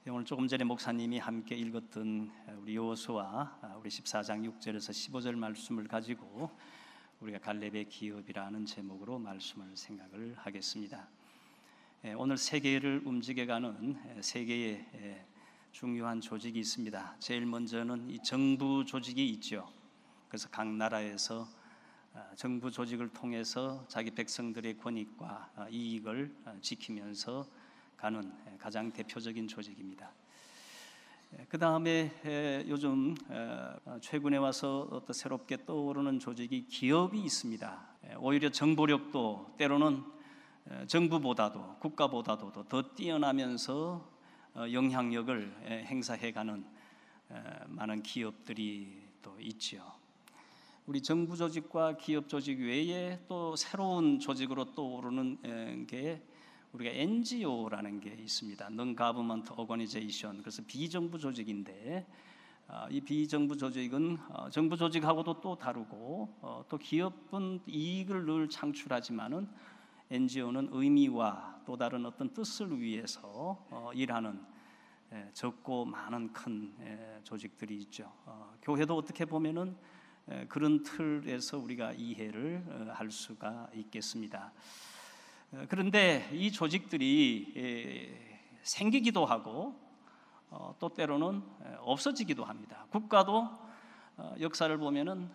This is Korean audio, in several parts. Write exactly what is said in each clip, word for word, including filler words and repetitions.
오늘 조금 전에 목사님이 함께 읽었던 우리 여호수아 우리 십사 장 육 절에서 십오 절 말씀을 가지고 우리가 갈렙의 기업이라는 제목으로 말씀을 생각을 하겠습니다. 오늘 세계를 움직여가는 세 개의 중요한 조직이 있습니다. 제일 먼저는 이 정부 조직이 있죠. 그래서 각 나라에서 정부 조직을 통해서 자기 백성들의 권익과 이익을 지키면서 가는 가장 대표적인 조직입니다. 그 다음에 요즘 최근에 와서 또 새롭게 떠오르는 조직이 기업이 있습니다. 오히려 정보력도 때로는 정부보다도 국가보다도 더 뛰어나면서 영향력을 행사해가는 많은 기업들이 또 있죠. 우리 정부 조직과 기업 조직 외에 또 새로운 조직으로 떠오르는 게 우리가 엔지오라는 게 있습니다. Non-Government Organization. 그래서 비정부 조직인데 이 비정부 조직은 정부 조직하고도 또 다르고 또 기업은 이익을 늘 창출하지만은 엔지오는 의미와 또 다른 어떤 뜻을 위해서 일하는 적고 많은 큰 조직들이 있죠. 교회도 어떻게 보면은 그런 틀에서 우리가 이해를 할 수가 있겠습니다. 그런데 이 조직들이 생기기도 하고 또 때로는 없어지기도 합니다. 국가도 역사를 보면은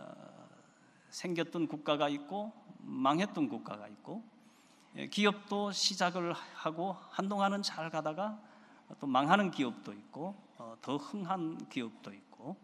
생겼던 국가가 있고 망했던 국가가 있고, 기업도 시작을 하고 한동안은 잘 가다가 또 망하는 기업도 있고 더 흥한 기업도 있고,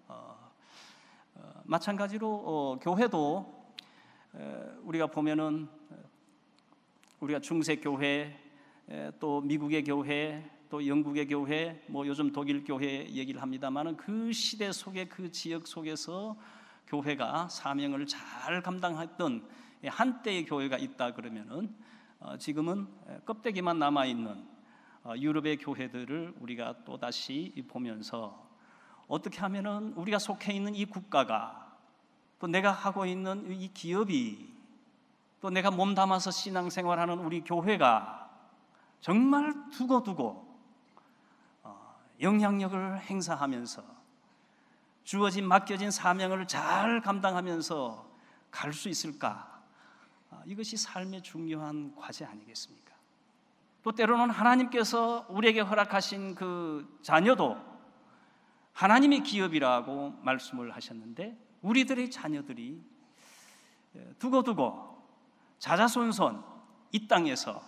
마찬가지로 교회도 우리가 보면은 우리가 중세 교회, 또 미국의 교회, 또 영국의 교회, 뭐 요즘 독일 교회 얘기를 합니다만은 그 시대 속에 그 지역 속에서 교회가 사명을 잘 감당했던 한때의 교회가 있다 그러면은 지금은 껍데기만 남아 있는 유럽의 교회들을 우리가 또 다시 보면서 어떻게 하면은 우리가 속해 있는 이 국가가, 또 내가 하고 있는 이 기업이, 또 내가 몸담아서 신앙생활하는 우리 교회가 정말 두고두고 영향력을 행사하면서 주어진 맡겨진 사명을 잘 감당하면서 갈 수 있을까? 이것이 삶의 중요한 과제 아니겠습니까? 또 때로는 하나님께서 우리에게 허락하신 그 자녀도 하나님의 기업이라고 말씀을 하셨는데, 우리들의 자녀들이 두고두고 자자손손 이 땅에서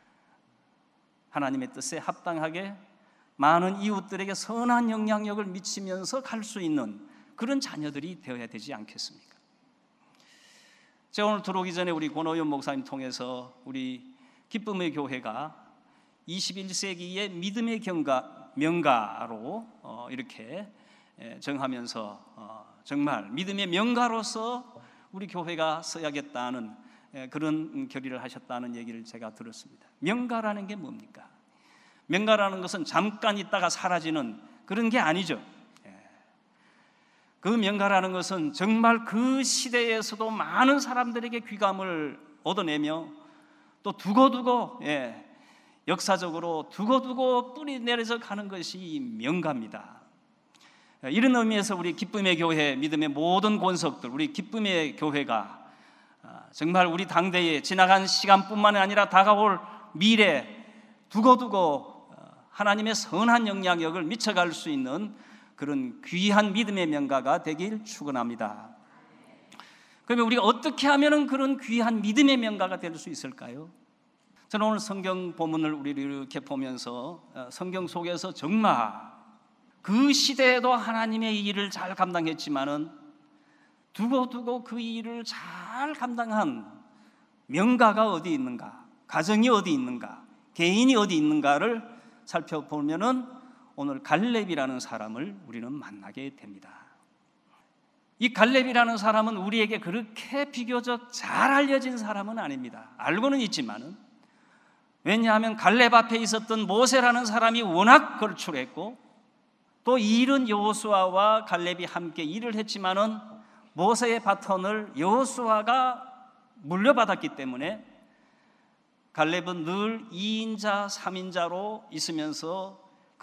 하나님의 뜻에 합당하게 많은 이웃들에게 선한 영향력을 미치면서 갈 수 있는 그런 자녀들이 되어야 되지 않겠습니까? 제가 오늘 들어오기 전에 우리 권호연 목사님 통해서 우리 기쁨의 교회가 이십일 세기의 믿음의 경가, 명가로 어, 이렇게 정하면서 어, 정말 믿음의 명가로서 우리 교회가 서야겠다는 그런 결의를 하셨다는 얘기를 제가 들었습니다. 명가라는 게 뭡니까? 명가라는 것은 잠깐 있다가 사라지는 그런 게 아니죠. 그 명가라는 것은 정말 그 시대에서도 많은 사람들에게 귀감을 얻어내며 또 두고두고 예, 역사적으로 두고두고 뿌리 내려서 가는 것이 명가입니다. 이런 의미에서 우리 기쁨의 교회, 믿음의 모든 권속들, 우리 기쁨의 교회가 정말 우리 당대에 지나간 시간뿐만 아니라 다가올 미래 두고두고 하나님의 선한 영향력을 미쳐갈 수 있는 그런 귀한 믿음의 명가가 되길 축원합니다. 그러면 우리가 어떻게 하면 그런 귀한 믿음의 명가가 될 수 있을까요? 저는 오늘 성경 본문을 우리를 이렇게 보면서 성경 속에서 정말 그 시대에도 하나님의 일을 잘 감당했지만은 두고두고 그 일을 잘 감당한 명가가 어디 있는가, 가정이 어디 있는가, 개인이 어디 있는가를 살펴보면은 오늘 갈렙이라는 사람을 우리는 만나게 됩니다. 이 갈렙이라는 사람은 우리에게 그렇게 비교적 잘 알려진 사람은 아닙니다. 알고는 있지만은, 왜냐하면 갈렙 앞에 있었던 모세라는 사람이 워낙 걸출했고, 또 이 일은 여호수아와 갈렙이 함께 일을 했지만은 모세의 바톤을 여호수아가 물려받았기 때문에 갈렙은 늘 이인자, 삼인자로 있으면서 그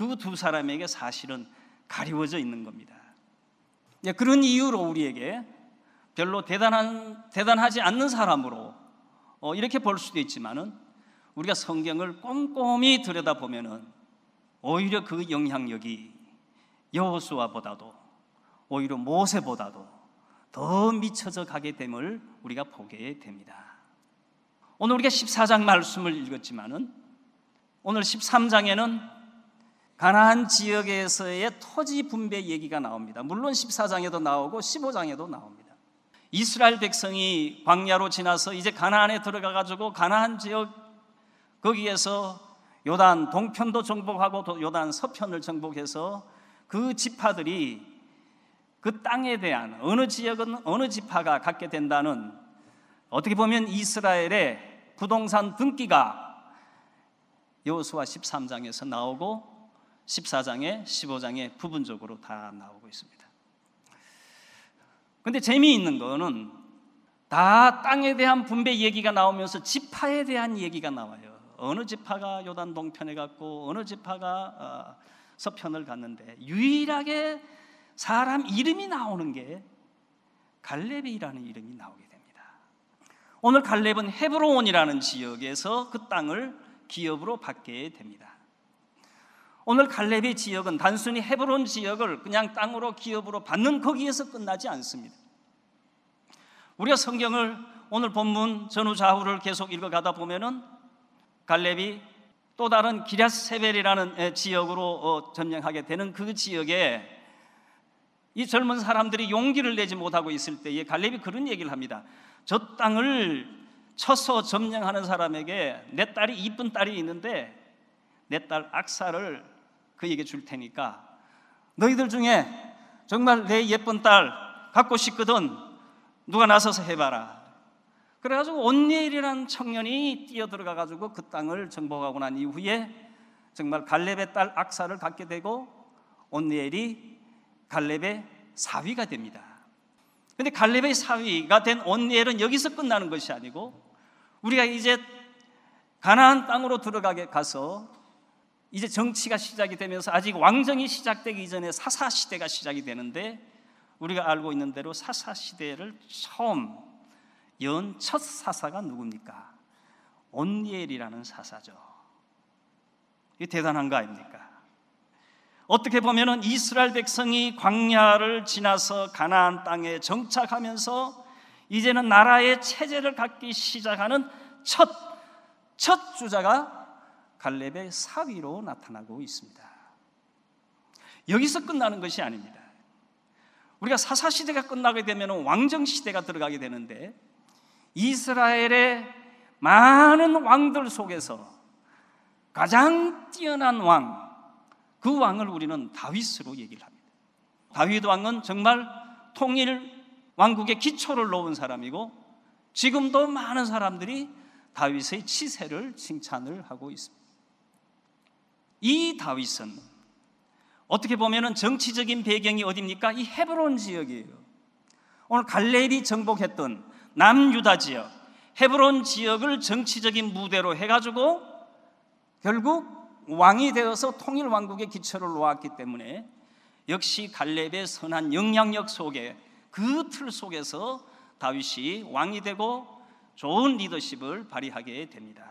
그 두 사람에게 사실은 가리워져 있는 겁니다. 그런 이유로 우리에게 별로 대단한, 대단하지 않는 사람으로 어, 이렇게 볼 수도 있지만은 우리가 성경을 꼼꼼히 들여다보면은 오히려 그 영향력이 여호수아보다도 오히려 모세보다도 더 미쳐져 가게 됨을 우리가 보게 됩니다. 오늘 우리가 십사 장 말씀을 읽었지만은 오늘 십삼 장에는 가나안 지역에서의 토지 분배 얘기가 나옵니다. 물론 십사 장에도 나오고 십오 장에도 나옵니다. 이스라엘 백성이 광야로 지나서 이제 가나안에 들어가 가지고 가나안 지역 거기에서 요단 동편도 정복하고 요단 서편을 정복해서 그 지파들이 그 땅에 대한 어느 지역은 어느 지파가 갖게 된다는, 어떻게 보면 이스라엘의 부동산 등기가 여호수아 십삼 장에서 나오고 십사 장에 십오 장에 부분적으로 다 나오고 있습니다. 근데 재미있는 거는 다 땅에 대한 분배 얘기가 나오면서 지파에 대한 얘기가 나와요. 어느 지파가 요단 동편에 갔고 어느 지파가 서편을 갔는데 유일하게 사람 이름이 나오는 게 갈렙이라는 이름이 나오게 됩니다. 오늘 갈렙은 헤브론이라는 지역에서 그 땅을 기업으로 받게 됩니다. 오늘 갈렙의 지역은 단순히 헤브론 지역을 그냥 땅으로 기업으로 받는 거기에서 끝나지 않습니다. 우리가 성경을 오늘 본문 전후좌우를 계속 읽어가다 보면은 갈렙이 또 다른 기럇세벨이라는 지역으로 점령하게 되는 그 지역에 이 젊은 사람들이 용기를 내지 못하고 있을 때에 갈렙이 그런 얘기를 합니다. 저 땅을 쳐서 점령하는 사람에게 내 딸이 이쁜 딸이 있는데 내 딸 악사를 그에게 줄 테니까 너희들 중에 정말 내 예쁜 딸 갖고 싶거든 누가 나서서 해봐라. 그래가지고 온니엘이라는 청년이 뛰어들어가 가지고 그 땅을 정복하고 난 이후에 정말 갈렙의 딸 악사를 갖게 되고 온니엘이 갈렙의 사위가 됩니다. 그런데 갈렙의 사위가 된 온니엘은 여기서 끝나는 것이 아니고 우리가 이제 가나안 땅으로 들어가게 가서 이제 정치가 시작이 되면서 아직 왕정이 시작되기 이전에 사사 시대가 시작이 되는데 우리가 알고 있는 대로 사사 시대를 처음 연 첫 사사가 누굽니까? 온니엘이라는 사사죠. 이게 대단한 거 아닙니까? 어떻게 보면은 이스라엘 백성이 광야를 지나서 가나안 땅에 정착하면서 이제는 나라의 체제를 갖기 시작하는 첫, 첫 주자가 갈렙의 사위로 나타나고 있습니다. 여기서 끝나는 것이 아닙니다. 우리가 사사시대가 끝나게 되면 왕정시대가 들어가게 되는데 이스라엘의 많은 왕들 속에서 가장 뛰어난 왕, 그 왕을 우리는 다윗으로 얘기를 합니다. 다윗 왕은 정말 통일 왕국의 기초를 놓은 사람이고 지금도 많은 사람들이 다윗의 치세를 칭찬을 하고 있습니다. 이 다윗은 어떻게 보면 정치적인 배경이 어디입니까? 이 헤브론 지역이에요. 오늘 갈렙이 정복했던 남유다 지역, 헤브론 지역을 정치적인 무대로 해가지고 결국 왕이 되어서 통일 왕국의 기초를 놓았기 때문에 역시 갈렙의 선한 영향력 속에 그 틀 속에서 다윗이 왕이 되고 좋은 리더십을 발휘하게 됩니다.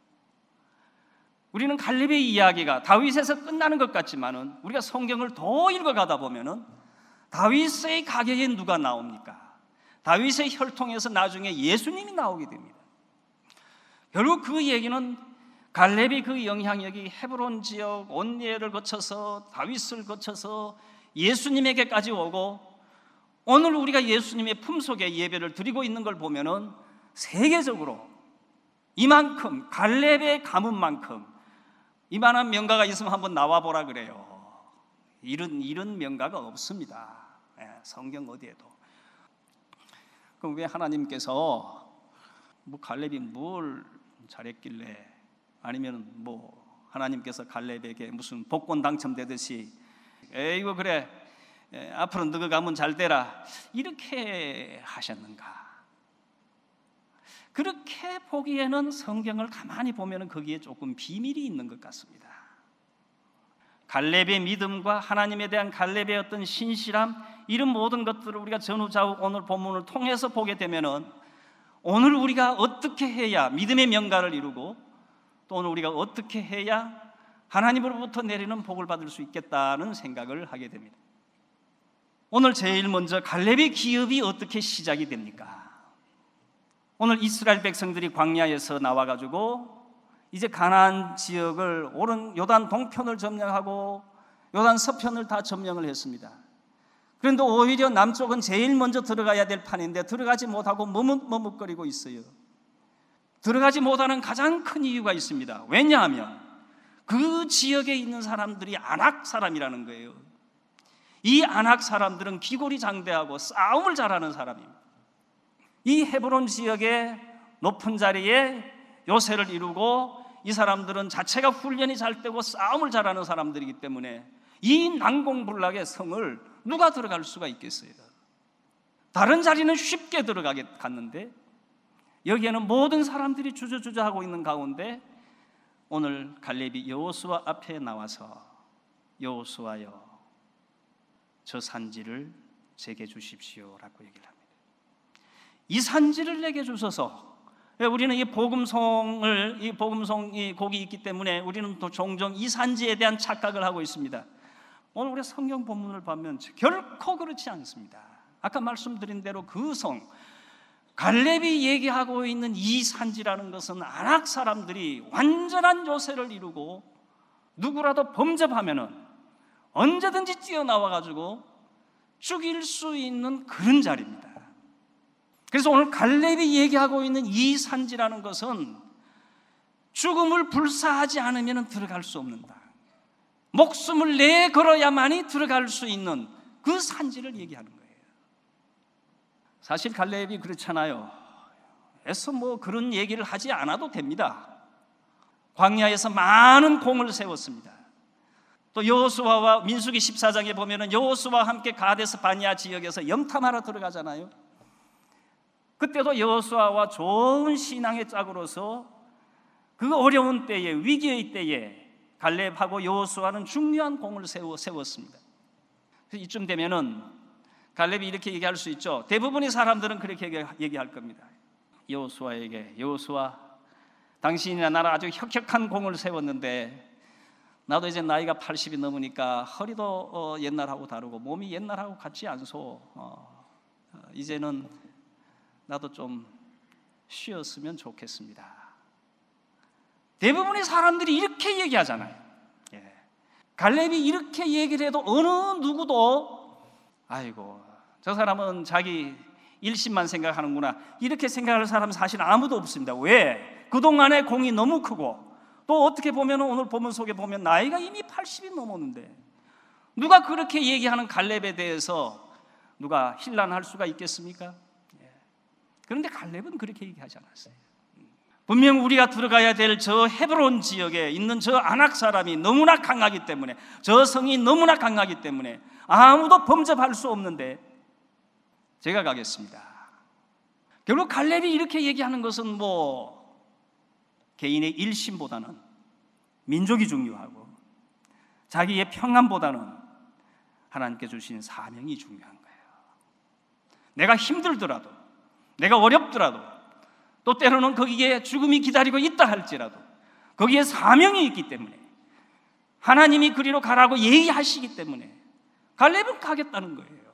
우리는 갈렙의 이야기가 다윗에서 끝나는 것 같지만은 우리가 성경을 더 읽어가다 보면은 다윗의 가게에 누가 나옵니까? 다윗의 혈통에서 나중에 예수님이 나오게 됩니다. 결국 그 얘기는 갈렙이 그 영향력이 헤브론 지역 온니엘을 거쳐서 다윗을 거쳐서 예수님에게까지 오고 오늘 우리가 예수님의 품속에 예배를 드리고 있는 걸 보면은 세계적으로 이만큼 갈렙의 가문만큼 이만한 명가가 있으면 한번 나와보라 그래요. 이런, 이런 명가가 없습니다. 예, 성경 어디에도. 그럼 왜 하나님께서 뭐 갈렙이 뭘 잘했길래 아니면 뭐 하나님께서 갈렙에게 무슨 복권 당첨되듯이 에이고 그래 에, 앞으로 너가 가면 잘 되라 이렇게 하셨는가? 그렇게 보기에는 성경을 가만히 보면 거기에 조금 비밀이 있는 것 같습니다. 갈렙의 믿음과 하나님에 대한 갈렙의 어떤 신실함, 이런 모든 것들을 우리가 전후좌우 오늘 본문을 통해서 보게 되면은 오늘 우리가 어떻게 해야 믿음의 명가를 이루고 또 오늘 우리가 어떻게 해야 하나님으로부터 내리는 복을 받을 수 있겠다는 생각을 하게 됩니다. 오늘 제일 먼저 갈렙의 기업이 어떻게 시작이 됩니까? 오늘 이스라엘 백성들이 광야에서 나와가지고 이제 가나안 지역을 오른 요단 동편을 점령하고 요단 서편을 다 점령을 했습니다. 그런데 오히려 남쪽은 제일 먼저 들어가야 될 판인데 들어가지 못하고 머뭇머뭇거리고 있어요. 들어가지 못하는 가장 큰 이유가 있습니다. 왜냐하면 그 지역에 있는 사람들이 아낙 사람이라는 거예요. 이 아낙 사람들은 기골이 장대하고 싸움을 잘하는 사람입니다. 이 헤브론 지역의 높은 자리에 요새를 이루고 이 사람들은 자체가 훈련이 잘 되고 싸움을 잘하는 사람들이기 때문에 이 난공불락의 성을 누가 들어갈 수가 있겠어요? 다른 자리는 쉽게 들어가게 갔는데 여기에는 모든 사람들이 주저주저하고 있는 가운데 오늘 갈렙이 여호수아 앞에 나와서 여호수아여 저 산지를 제게 주십시오라고 얘기를 합니다. 이 산지를 내게 주소서. 우리는 이 복음송을 이 복음송 이 곡이 있기 때문에 우리는 또 종종 이 산지에 대한 착각을 하고 있습니다. 오늘 우리 성경 본문을 보면 결코 그렇지 않습니다. 아까 말씀드린 대로 그 성 갈렙이 얘기하고 있는 이 산지라는 것은 아낙 사람들이 완전한 요새를 이루고 누구라도 범접하면은 언제든지 뛰어나와가지고 죽일 수 있는 그런 자리입니다. 그래서 오늘 갈렙이 얘기하고 있는 이 산지라는 것은 죽음을 불사하지 않으면 들어갈 수 없는다. 목숨을 내걸어야만이 들어갈 수 있는 그 산지를 얘기하는 거예요. 사실 갈렙이 그렇잖아요. 애써 뭐 그런 얘기를 하지 않아도 됩니다. 광야에서 많은 공을 세웠습니다. 또 여호수아와 민수기 십사 장에 보면은 여호수아와 함께 가데스 바니아 지역에서 염탐하러 들어가잖아요. 그때도 여호수아와 좋은 신앙의 짝으로서 그 어려운 때에 위기의 때에 갈렙하고 여호수아는 중요한 공을 세워, 세웠습니다. 그래서 이쯤 되면은 갈렙이 이렇게 얘기할 수 있죠. 대부분의 사람들은 그렇게 얘기할 겁니다. 여호수아에게 여호수아 당신이나 나는 아주 혁혁한 공을 세웠는데 나도 이제 나이가 팔십이 넘으니까 허리도 어, 옛날하고 다르고 몸이 옛날하고 같지 않소. 어, 어, 이제는 나도 좀 쉬었으면 좋겠습니다. 대부분의 사람들이 이렇게 얘기하잖아요. 예. 갈렙이 이렇게 얘기를 해도 어느 누구도 아이고 저 사람은 자기 일심만 생각하는구나 이렇게 생각할 사람은 사실 아무도 없습니다. 왜? 그동안의 공이 너무 크고 또 어떻게 보면 오늘 본문 속에 보면 나이가 이미 팔십이 넘었는데 누가 그렇게 얘기하는 갈렙에 대해서 누가 힐난할 수가 있겠습니까? 그런데 갈렙은 그렇게 얘기하지 않았어요. 분명 우리가 들어가야 될 저 헤브론 지역에 있는 저 아낙 사람이 너무나 강하기 때문에 저 성이 너무나 강하기 때문에 아무도 범접할 수 없는데 제가 가겠습니다. 결국 갈렙이 이렇게 얘기하는 것은 뭐 개인의 일심보다는 민족이 중요하고 자기의 평안보다는 하나님께 주신 사명이 중요한 거예요. 내가 힘들더라도 내가 어렵더라도 또 때로는 거기에 죽음이 기다리고 있다 할지라도 거기에 사명이 있기 때문에 하나님이 그리로 가라고 얘기하시기 때문에 갈렙은 가겠다는 거예요.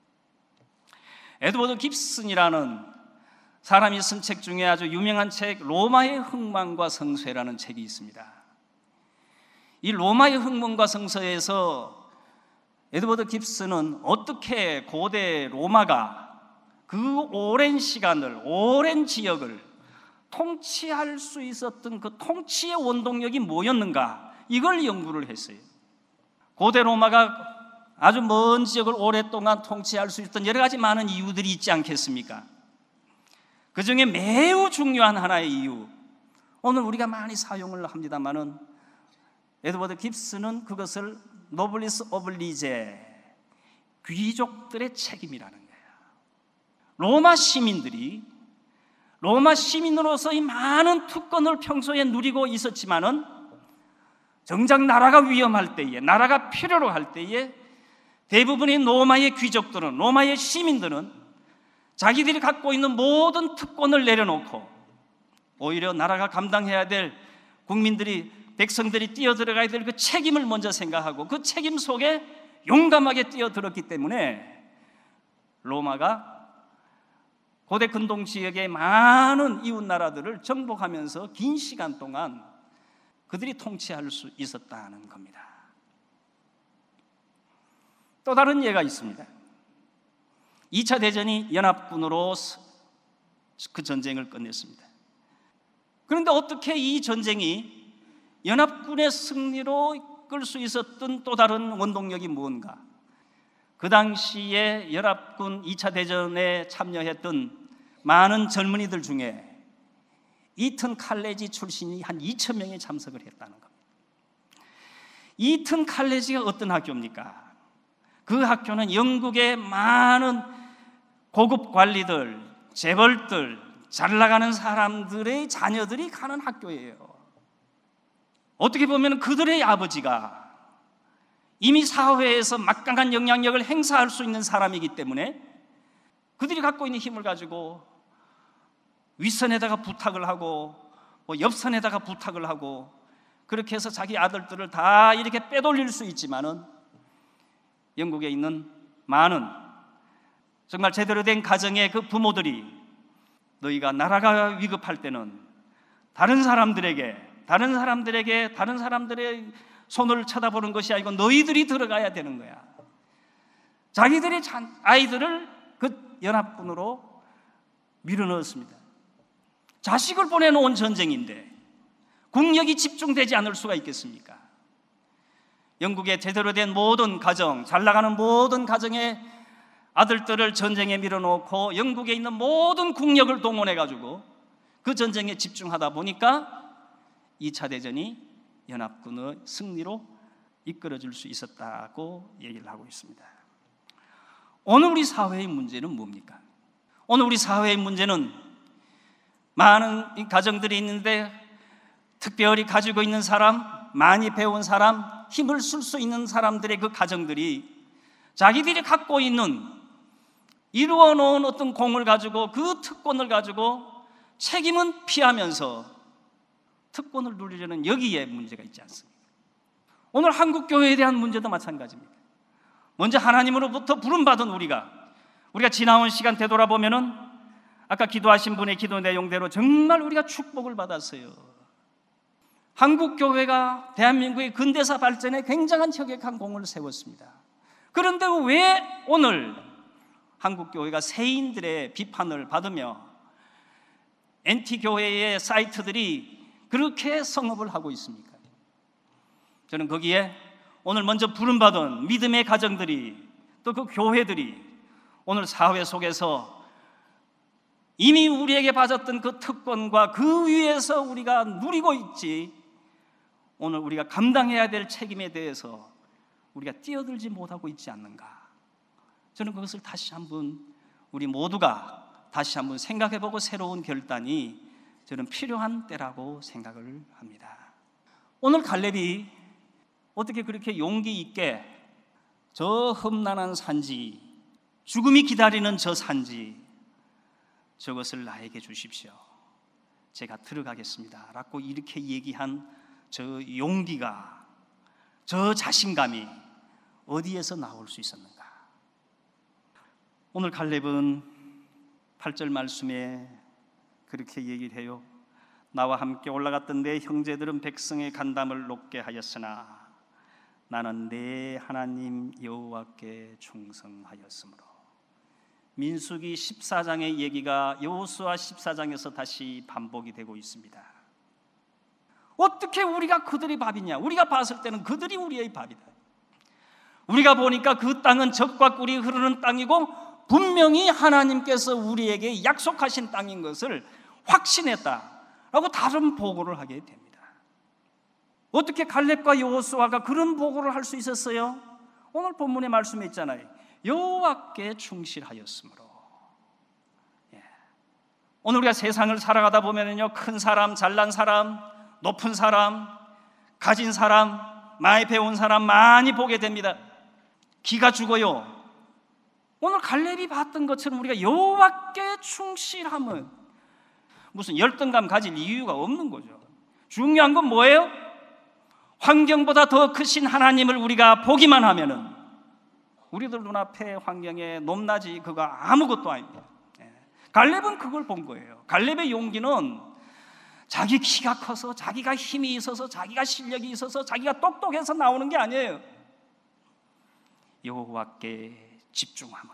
에드워드 깁슨이라는 사람이 쓴 책 중에 아주 유명한 책 로마의 흥망과 성쇠라는 책이 있습니다. 이 로마의 흥망과 성쇠에서 에드워드 깁슨은 어떻게 고대 로마가 그 오랜 시간을 오랜 지역을 통치할 수 있었던 그 통치의 원동력이 뭐였는가 이걸 연구를 했어요. 고대 로마가 아주 먼 지역을 오랫동안 통치할 수 있었던 여러 가지 많은 이유들이 있지 않겠습니까? 그 중에 매우 중요한 하나의 이유, 오늘 우리가 많이 사용을 합니다만은 에드워드 깁슨은 그것을 노블리스 오블리제, 귀족들의 책임이라는 거예요. 로마 시민들이 로마 시민으로서 이 많은 특권을 평소에 누리고 있었지만은 정작 나라가 위험할 때에, 나라가 필요로 할 때에 대부분의 로마의 귀족들은, 로마의 시민들은 자기들이 갖고 있는 모든 특권을 내려놓고 오히려 나라가 감당해야 될, 국민들이, 백성들이 뛰어들어가야 될 그 책임을 먼저 생각하고 그 책임 속에 용감하게 뛰어들었기 때문에 로마가 고대 근동 지역의 많은 이웃 나라들을 정복하면서 긴 시간 동안 그들이 통치할 수 있었다는 겁니다. 또 다른 예가 있습니다. 이 차 대전이 연합군으로 그 전쟁을 끝냈습니다. 그런데 어떻게 이 전쟁이 연합군의 승리로 이끌 수 있었던 또 다른 원동력이 무언가? 그 당시에 연합군 이 차 대전에 참여했던 많은 젊은이들 중에 이튼 칼레지 출신이 한 이천 명이 참석을 했다는 겁니다. 이튼 칼레지가 어떤 학교입니까? 그 학교는 영국의 많은 고급 관리들, 재벌들, 잘 나가는 사람들의 자녀들이 가는 학교예요. 어떻게 보면 그들의 아버지가 이미 사회에서 막강한 영향력을 행사할 수 있는 사람이기 때문에 그들이 갖고 있는 힘을 가지고 윗선에다가 부탁을 하고 뭐 옆선에다가 부탁을 하고 그렇게 해서 자기 아들들을 다 이렇게 빼돌릴 수 있지만은 영국에 있는 많은 정말 제대로 된 가정의 그 부모들이 너희가 나라가 위급할 때는 다른 사람들에게 다른 사람들에게 다른 사람들의 손을 쳐다보는 것이 아니고 너희들이 들어가야 되는 거야. 자기들의 아이들을 그 연합군으로 밀어넣었습니다. 자식을 보내놓은 전쟁인데 국력이 집중되지 않을 수가 있겠습니까? 영국의 제대로 된 모든 가정, 잘 나가는 모든 가정의 아들들을 전쟁에 밀어놓고 영국에 있는 모든 국력을 동원해가지고 그 전쟁에 집중하다 보니까 이 차 대전이 연합군의 승리로 이끌어질 수 있었다고 얘기를 하고 있습니다. 오늘 우리 사회의 문제는 뭡니까? 오늘 우리 사회의 문제는 많은 가정들이 있는데 특별히 가지고 있는 사람, 많이 배운 사람, 힘을 쓸 수 있는 사람들의 그 가정들이 자기들이 갖고 있는 이루어 놓은 어떤 공을 가지고 그 특권을 가지고 책임은 피하면서 특권을 누리려는 여기에 문제가 있지 않습니까? 오늘 한국 교회에 대한 문제도 마찬가지입니다. 먼저 하나님으로부터 부름받은 우리가 우리가 지나온 시간 되돌아보면은 아까 기도하신 분의 기도 내용대로 정말 우리가 축복을 받았어요. 한국 교회가 대한민국의 근대사 발전에 굉장한 혁혁한 공을 세웠습니다. 그런데 왜 오늘 한국 교회가 세인들의 비판을 받으며 엔티 교회의 사이트들이 그렇게 성업을 하고 있습니까? 저는 거기에 오늘 먼저 부름받은 믿음의 가정들이 또 그 교회들이 오늘 사회 속에서 이미 우리에게 받았던 그 특권과 그 위에서 우리가 누리고 있지 오늘 우리가 감당해야 될 책임에 대해서 우리가 뛰어들지 못하고 있지 않는가? 저는 그것을 다시 한번 우리 모두가 다시 한번 생각해보고 새로운 결단이 저는 필요한 때라고 생각을 합니다. 오늘 갈렙이 어떻게 그렇게 용기 있게 저 험난한 산지, 죽음이 기다리는 저 산지, 저것을 나에게 주십시오. 제가 들어가겠습니다. 라고 이렇게 얘기한 저 용기가, 저 자신감이 어디에서 나올 수 있었는가? 오늘 갈렙은 팔 절 말씀에 그렇게 얘기를 해요. 나와 함께 올라갔던 내 형제들은 백성의 간담을 높게 하였으나 나는 내 하나님 여호와께 충성하였으므로. 민수기 십사 장의 얘기가 여호수아 십사 장에서 다시 반복이 되고 있습니다. 어떻게 우리가 그들의 밥이냐? 우리가 봤을 때는 그들이 우리의 밥이다. 우리가 보니까 그 땅은 젖과 꿀이 흐르는 땅이고 분명히 하나님께서 우리에게 약속하신 땅인 것을 확신했다라고 다른 보고를 하게 됩니다. 어떻게 갈렙과 여호수아가 그런 보고를 할 수 있었어요? 오늘 본문의 말씀에 있잖아요. 여호와께 충실하였으므로. 예. 오늘 우리가 세상을 살아가다 보면요, 큰 사람, 잘난 사람, 높은 사람, 가진 사람, 많이 배운 사람 많이 보게 됩니다. 기가 죽어요. 오늘 갈렙이 봤던 것처럼 우리가 여호와께 충실함은 무슨 열등감 가질 이유가 없는 거죠. 중요한 건 뭐예요? 환경보다 더 크신 하나님을 우리가 보기만 하면은 우리들 눈앞에 환경에 높낮이 그거 아무것도 아닙니다. 갈렙은 그걸 본 거예요. 갈렙의 용기는 자기 키가 커서, 자기가 힘이 있어서, 자기가 실력이 있어서, 자기가 똑똑해서 나오는 게 아니에요. 여호와께 집중함으로,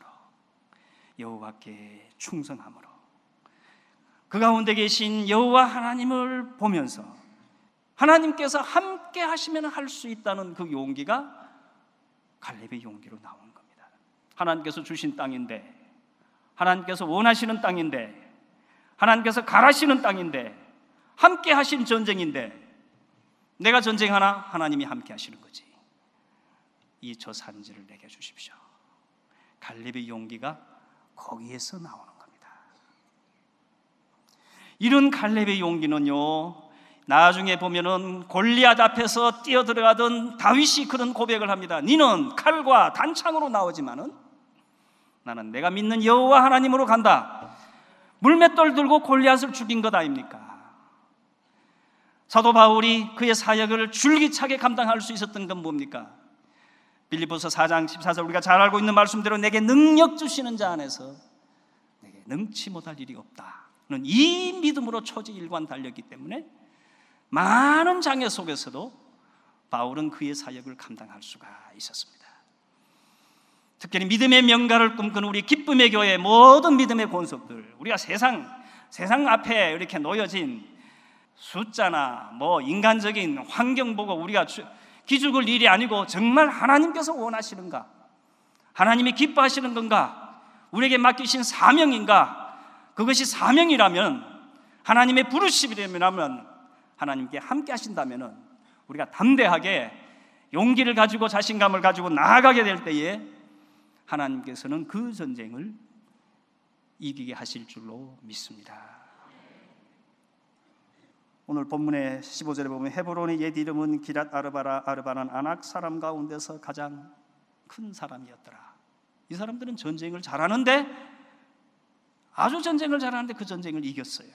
여호와께 충성함으로, 그 가운데 계신 여호와 하나님을 보면서 하나님께서 함께 하시면 할 수 있다는 그 용기가 갈렙의 용기로 나오는 겁니다. 하나님께서 주신 땅인데, 하나님께서 원하시는 땅인데, 하나님께서 가라시는 땅인데, 함께 하신 전쟁인데 내가 전쟁하나 하나님이 함께 하시는 거지. 이 저 산지를 내게 주십시오. 갈렙의 용기가 거기에서 나오는 겁니다. 이런 갈렙의 용기는요, 나중에 보면은 골리앗 앞에서 뛰어들어가던 다윗이 그런 고백을 합니다. 니는 칼과 단창으로 나오지만은 나는 내가 믿는 여호와 하나님으로 간다. 물맷돌 들고 골리앗을 죽인 것 아닙니까? 사도 바울이 그의 사역을 줄기차게 감당할 수 있었던 건 뭡니까? 빌립보서 사 장 십사 절 우리가 잘 알고 있는 말씀대로 내게 능력 주시는 자 안에서 내게 능치 못할 일이 없다는 이 믿음으로 초지일관 달렸기 때문에 많은 장애 속에서도 바울은 그의 사역을 감당할 수가 있었습니다. 특별히 믿음의 명가를 꿈꾸는 우리 기쁨의 교회 모든 믿음의 권속들, 우리가 세상 세상 앞에 이렇게 놓여진 숫자나 뭐 인간적인 환경 보고 우리가 기죽을 일이 아니고 정말 하나님께서 원하시는가, 하나님이 기뻐하시는 건가, 우리에게 맡기신 사명인가, 그것이 사명이라면, 하나님의 부르심이라면, 하나님께 함께 하신다면 우리가 담대하게 용기를 가지고 자신감을 가지고 나아가게 될 때에 하나님께서는 그 전쟁을 이기게 하실 줄로 믿습니다. 오늘 본문의 십오 절에 보면 헤브론의 옛 이름은 기랏 아르바라, 아르바는 아낙 사람 가운데서 가장 큰 사람이었더라. 이 사람들은 전쟁을 잘하는데, 아주 전쟁을 잘하는데 그 전쟁을 이겼어요.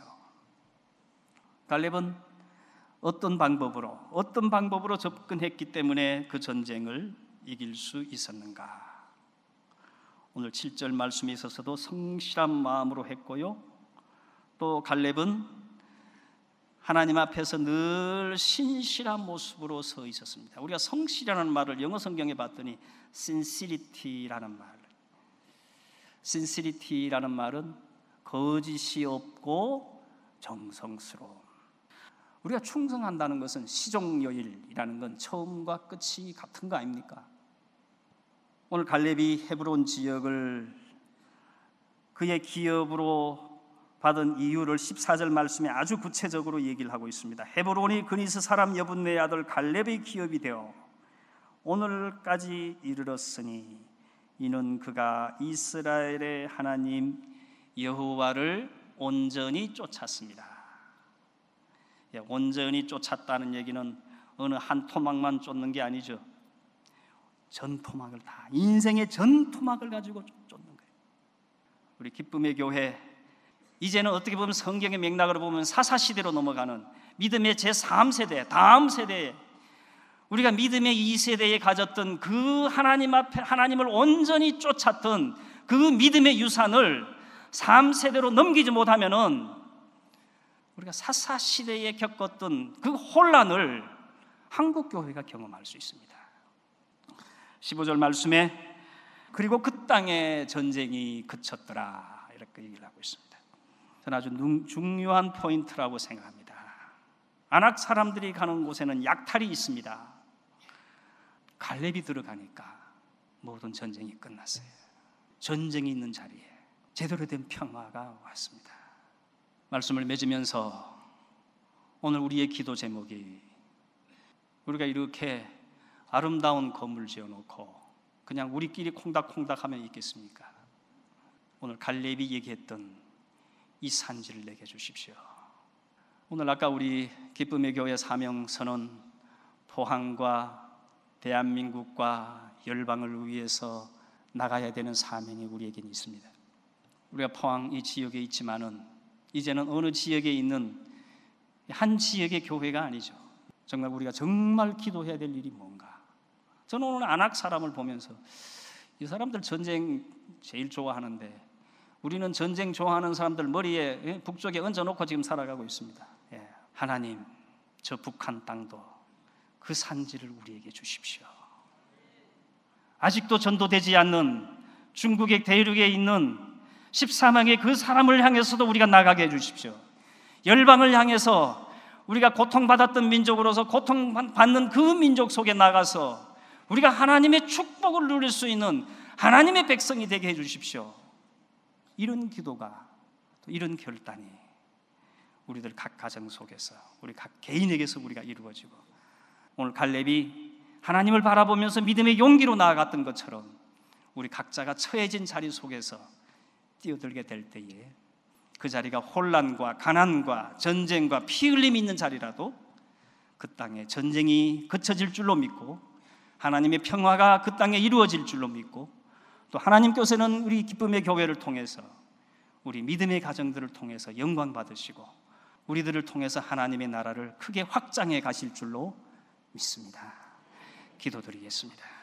갈렙은 어떤 방법으로 어떤 방법으로 접근했기 때문에 그 전쟁을 이길 수 있었는가? 오늘 칠 절 말씀에 있어서도 성실한 마음으로 했고요, 또 갈렙은 하나님 앞에서 늘 신실한 모습으로 서 있었습니다. 우리가 성실이라는 말을 영어 성경에 봤더니 sincerity라는 말, sincerity라는 말은 거짓이 없고 정성스러움. 우리가 충성한다는 것은 시종요일이라는 건 처음과 끝이 같은 거 아닙니까? 오늘 갈렙이 헤브론 지역을 그의 기업으로 받은 이유를 십사 절 말씀에 아주 구체적으로 얘기를 하고 있습니다. 헤브론이 그니스 사람 여분네의 아들 갈렙의 기업이 되어 오늘까지 이르렀으니 이는 그가 이스라엘의 하나님 여호와를 온전히 쫓았습니다. 온전히 쫓았다는 얘기는 어느 한 토막만 쫓는 게 아니죠. 전 토막을 다, 인생의 전 토막을 가지고 쫓는 거예요. 우리 기쁨의 교회, 이제는 어떻게 보면 성경의 맥락으로 보면 사사시대로 넘어가는 믿음의 제삼 세대, 다음 세대에 우리가 믿음의 이 세대에 가졌던 그 하나님 앞에 하나님을 온전히 쫓았던 그 믿음의 유산을 삼 세대로 넘기지 못하면은 우리가 사사시대에 겪었던 그 혼란을 한국 교회가 경험할 수 있습니다. 십오 절 말씀에 그리고 그 땅에 전쟁이 그쳤더라, 이렇게 얘기를 하고 있습니다. 저는 아주 중요한 포인트라고 생각합니다. 아낙 사람들이 가는 곳에는 약탈이 있습니다. 갈렙이 들어가니까 모든 전쟁이 끝났어요. 전쟁이 있는 자리에 제대로 된 평화가 왔습니다. 말씀을 맺으면서 오늘 우리의 기도 제목이, 우리가 이렇게 아름다운 건물 지어놓고 그냥 우리끼리 콩닥콩닥 하면 있겠습니까? 오늘 갈렙이 얘기했던 이 산지를 내게 주십시오. 오늘 아까 우리 기쁨의 교회 사명선언 포항과 대한민국과 열방을 위해서 나가야 되는 사명이 우리에게는 있습니다. 우리가 포항 이 지역에 있지만은 이제는 어느 지역에 있는 한 지역의 교회가 아니죠. 정말 우리가 정말 기도해야 될 일이 뭔가. 저는 오늘 안악 사람을 보면서 이 사람들 전쟁 제일 좋아하는데 우리는 전쟁 좋아하는 사람들 머리에 북쪽에 얹어놓고 지금 살아가고 있습니다. 예. 하나님, 저 북한 땅도 그 산지를 우리에게 주십시오. 아직도 전도되지 않는 중국의 대륙에 있는 십사망의 그 사람을 향해서도 우리가 나가게 해주십시오. 열방을 향해서 우리가 고통받았던 민족으로서 고통받는 그 민족 속에 나가서 우리가 하나님의 축복을 누릴 수 있는 하나님의 백성이 되게 해주십시오. 이런 기도가, 또 이런 결단이 우리들 각 가정 속에서, 우리 각 개인에게서 우리가 이루어지고, 오늘 갈렙이 하나님을 바라보면서 믿음의 용기로 나아갔던 것처럼 우리 각자가 처해진 자리 속에서 뛰어들게 될 때에 그 자리가 혼란과 가난과 전쟁과 피 흘림이 있는 자리라도 그 땅에 전쟁이 그쳐질 줄로 믿고 하나님의 평화가 그 땅에 이루어질 줄로 믿고, 또 하나님께서는 우리 기쁨의 교회를 통해서 우리 믿음의 가정들을 통해서 영광 받으시고 우리들을 통해서 하나님의 나라를 크게 확장해 가실 줄로 믿습니다. 기도드리겠습니다.